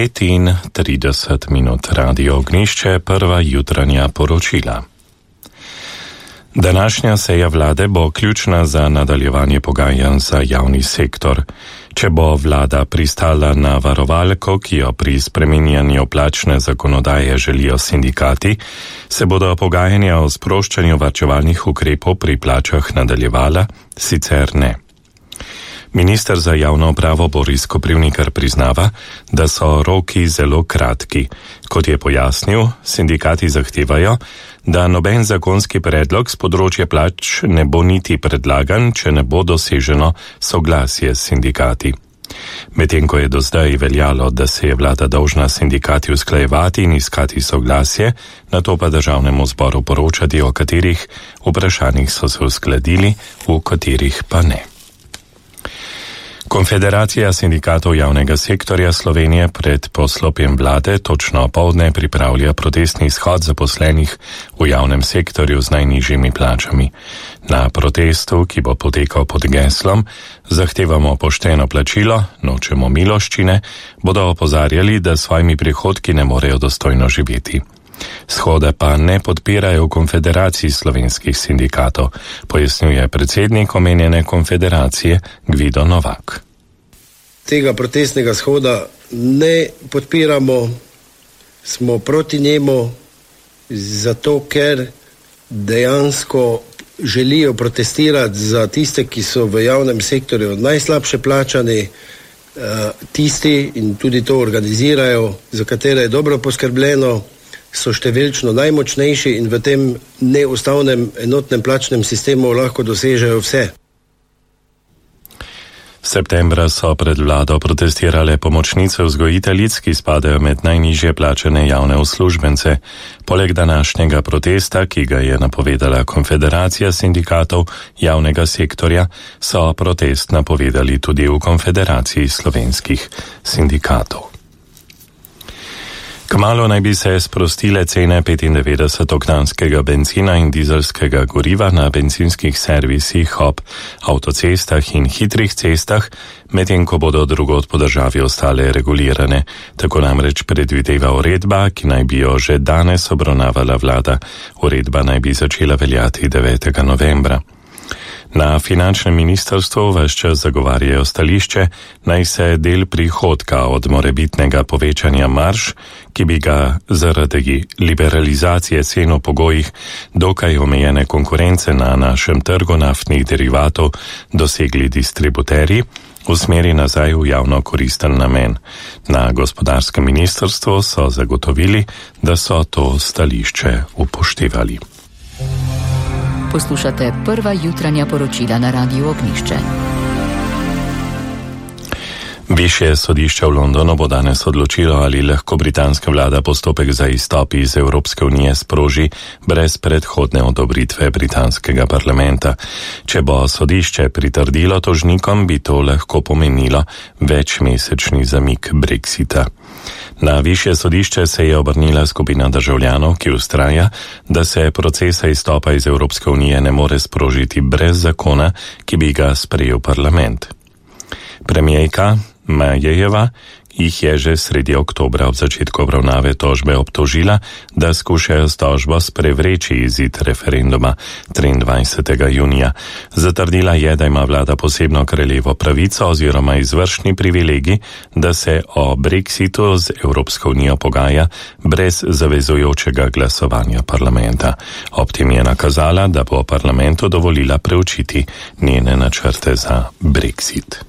30 minut Radio Ognišče, prva jutranja poročila. Današnja seja vlade bo ključna za nadaljevanje pogajanj za javni sektor. Če bo vlada pristala na varovalko, ki jo pri spreminjanju plačne zakonodaje želijo sindikati, se bodo pogajanja o sproščanju varčevalnih ukrepov pri plačah nadaljevala, sicer ne. Minister za javno upravo Boris Koprivnikar priznava, da so roki zelo kratki. Kot je pojasnil, sindikati zahtevajo, da noben zakonski predlog z področja plač ne bo niti predlagan, če ne bo doseženo soglasje s sindikati. Medtem ko je do zdaj veljalo, da se je vlada dolžna sindikati usklajevati in iskati soglasje, nato pa državnemu zboru poročati, o katerih vprašanjih so se uskladili, v katerih pa ne. Konfederacija sindikatov javnega sektorja Slovenije pred poslopjem vlade točno opoldne pripravlja protestni shod zaposlenih v javnem sektorju z najnižjimi plačami. Na protestu, ki bo potekal pod geslom "Zahtevamo pošteno plačilo, nočemo miloščine", bodo opozarjali, da s svojimi prihodki ne morejo dostojno živeti. Shoda pa ne podpirajo v Konfederaciji slovenskih sindikatov, pojasnjuje predsednik omenjene konfederacije Gvido Novak. Tega protestnega shoda ne podpiramo, smo proti njemu, zato ker dejansko želijo protestirati za tiste, ki so v javnem sektorju najslabše plačani, tisti in tudi to organizirajo, za katere je dobro poskrbljeno, so številčno najmočnejši in v tem neustavnem enotnem plačnem sistemu lahko dosežejo vse. Septembra so pred vlado protestirale pomočnice vzgojiteljic, ki spadajo med najnižje plačane javne uslužbence. Poleg današnjega protesta, ki ga je napovedala Konfederacija sindikatov javnega sektorja, so protest napovedali tudi v Konfederaciji slovenskih sindikatov. Kmalu naj bi se sprostile cene 95-oktanskega bencina in dizelskega goriva na bencinskih servisih ob avtocestah in hitrih cestah, medtem ko bodo drugod po državi ostale regulirane. Tako namreč predvideva uredba, ki naj bi jo že danes obravnavala vlada. Uredba naj bi začela veljati 9. novembra. Na finančnem ministrstvu ves čas zagovarjajo stališče, naj se del prihodka od morebitnega povečanja marž, ki bi ga zaradi liberalizacije cen v pogojih dokaj omejene konkurence na našem trgu naftnih derivatov dosegli distributerji, usmeri nazaj v javno koristen namen. Na gospodarskem ministrstvu so zagotovili, da so to stališče upoštevali. Poslušate prva jutranja poročila na Radiu Ognišče. Višje sodišče v Londonu bo danes odločilo, ali lahko britanska vlada postopek za izstop iz Evropske unije sproži brez predhodne odobritve britanskega parlamenta. Če bo sodišče pritrdilo tožnikom, bi to lahko pomenilo večmesečni zamik Brexita. Na višje sodišče se je obrnila skupina državljanov, ki vztraja, da se procesa izstopa iz Evropske unije ne more sprožiti brez zakona, ki bi ga sprejel parlament. Premijerka Mayerjeva jih je že sredi oktobra ob začetku obravnave tožbe obtožila, da skušajo s tožbo sprevreči izid referenduma 23. junija. Zatrdila je, da ima vlada posebno kraljevo pravico oziroma izvršni privilegij, da se o Brexitu z Evropsko unijo pogaja brez zavezujočega glasovanja parlamenta. Ob tem je nakazala, da bo parlamentu dovolila preučiti njene načrte za Brexit.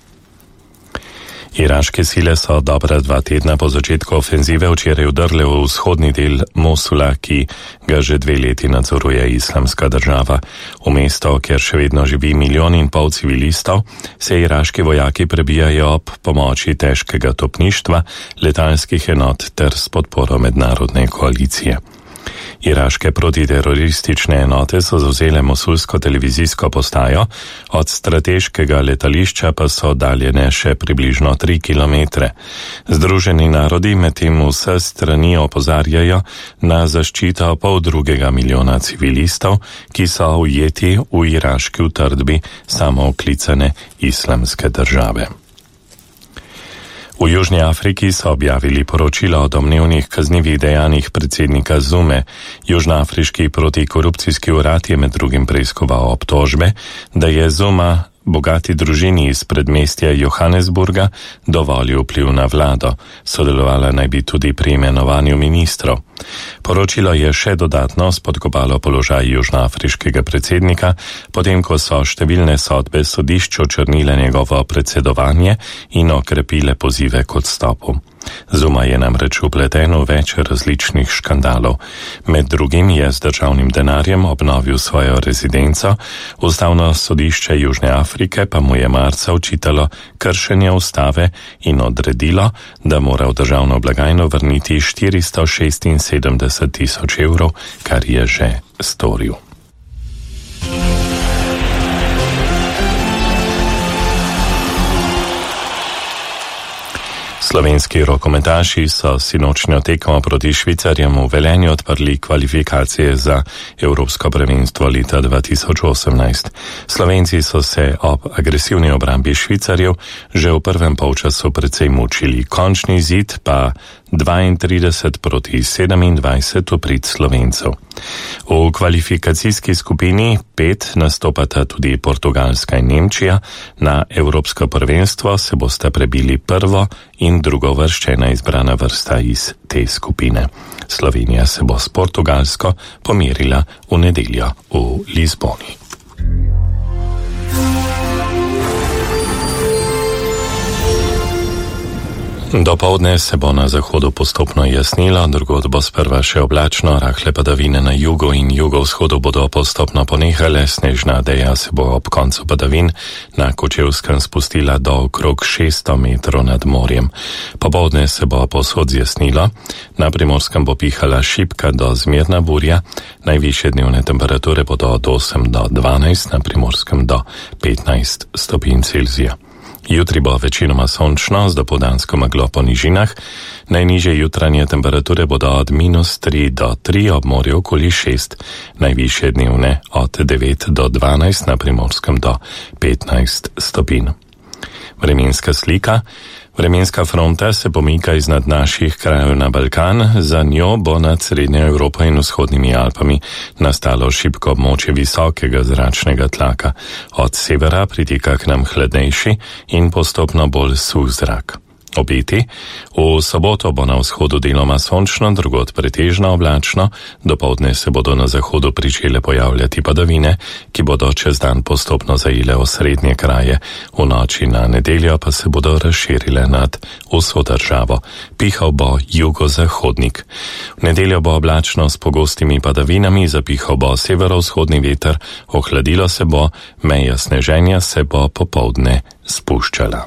Iraške sile so dobra 2 tedna po začetku ofenzive včeraj vdrle v vzhodni del Mosula, ki ga že 2 leti nadzoruje Islamska država. V mesto, kjer še vedno živi 1,5 milijona civilistov, se iraški vojaki prebijajo ob pomoči težkega topništva, letalskih enot ter s podporo mednarodne koalicije. Iraške protiteroristične enote so zavzele mosulsko televizijsko postajo, od strateškega letališča pa so daljene še približno 3 kilometre. Združeni narodi medtem vse strani opozarjajo na zaščito 5,2 milijona civilistov, ki so ujeti v iraški utrdbi samooklicane Islamske države. V Južni Afriki so objavili poročilo o domnevnih kaznivih dejanjih predsednika Zume. Južnoafriški protikorupcijski urad je med drugim preiskoval obtožbe, da je Zuma bogati družini iz predmestja Johannesburga dovolil vpliv na vlado. Sodelovala naj bi tudi pri imenovanju ministrov. Poročilo je še dodatno spodkopalo položaj južnoafriškega predsednika, potem ko so številne sodbe sodišč očrnile njegovo predsedovanje in okrepile pozive k odstopu. Zuma je namreč vpleten v več različnih škandalov. Med drugim je z državnim denarjem obnovil svojo rezidenco, ustavno sodišče Južne Afrike pa mu je marca očitalo kršenje ustave in odredilo, da mora v državno blagajno vrniti 476 tisoč evrov, kar je že storil. Slovenski rokometaši so sinočnjo tekmo proti Švicarjem v Velenju odprli kvalifikacije za Evropsko prvenstvo leta 2018. Slovenci so se ob agresivni obrambi Švicarjev že v prvem polčasu precej mučili. Končni zid pa 32 proti 27 v prid Slovencev. V kvalifikacijski skupini 5 nastopata tudi Portugalska in Nemčija. Na Evropsko prvenstvo se bosta prebili prvo in drugovrščena izbrana vrsta iz te skupine. Slovenija se bo s Portugalsko pomerila v nedeljo v Lizboni. Dopoldne se bo na zahodu postopno jasnilo, drugod bo sprva še oblačno, rahle padavine na jugu in jugovzhodu bodo postopno ponehale, snežna deja se bo ob koncu padavin na Kočevskem spustila do okrog 600 metrov nad morjem. Popoldne se bo povsod zjasnilo, na Primorskem bo pihala šibka do zmerna burja, najvišje dnevne temperature bodo od 8 do 12, na Primorskem do 15 stopinj Celzija. Jutri bo večinoma sončno z dopoldansko meglo po nižinah, najnižje jutranje temperature bodo od -3 do 3, ob morju okoli 6, najvišje dnevne od 9 do 12, na Primorskem do 15 stopinj. Vremenska slika. Vremenska fronta se pomika iznad naših krajev na Balkan, za njo bo nad Srednjo Evropo in vzhodnimi Alpami nastalo šibko območje visokega zračnega tlaka. Od severa pritika k nam hladnejši in postopno bolj suh zrak. Obeti. V soboto bo na vzhodu deloma sončno, drugod pretežno oblačno, dopoldne se bodo na zahodu pričele pojavljati padavine, ki bodo čez dan postopno zajele osrednje kraje, v noči na nedeljo pa se bodo razširile nad vso državo. Pihal bo jugozahodnik. V nedeljo bo oblačno s pogostimi padavinami, zapihal bo severovzhodni veter, ohladilo se bo, meja sneženja se bo popoldne spuščala.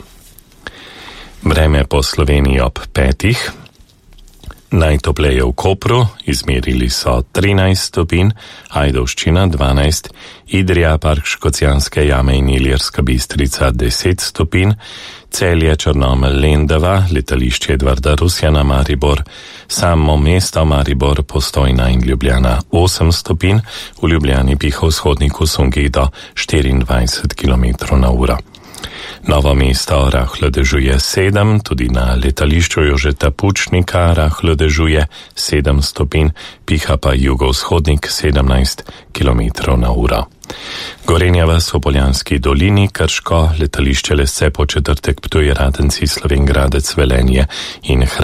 Vreme po Sloveniji ob 5. Najtopleje v Kopru, izmerili so 13 stopinj, Ajdovščina 12, Idrija, Park Škocjanske jame in Ilirska Bistrica 10 stopinj, Celje, Črnomelj, Lendava, letališče Edvarda Rusjana, Maribor, samo mesto Maribor, Postojna in Ljubljana 8 stopinj, v Ljubljani piha vzhodnik v Sungi do 24 km/h. Novo mesto rahlo dežuje 7, tudi na letališču Jožeta Pučnika rahlo dežuje 7 stopinj, piha pa jugovzhodnik 17 km/h. Gorenja vas v Poljanski dolini, Krško, letališče Lesce, po četrtek Ptuj, Radenci, Slovenj Gradec, Velenje in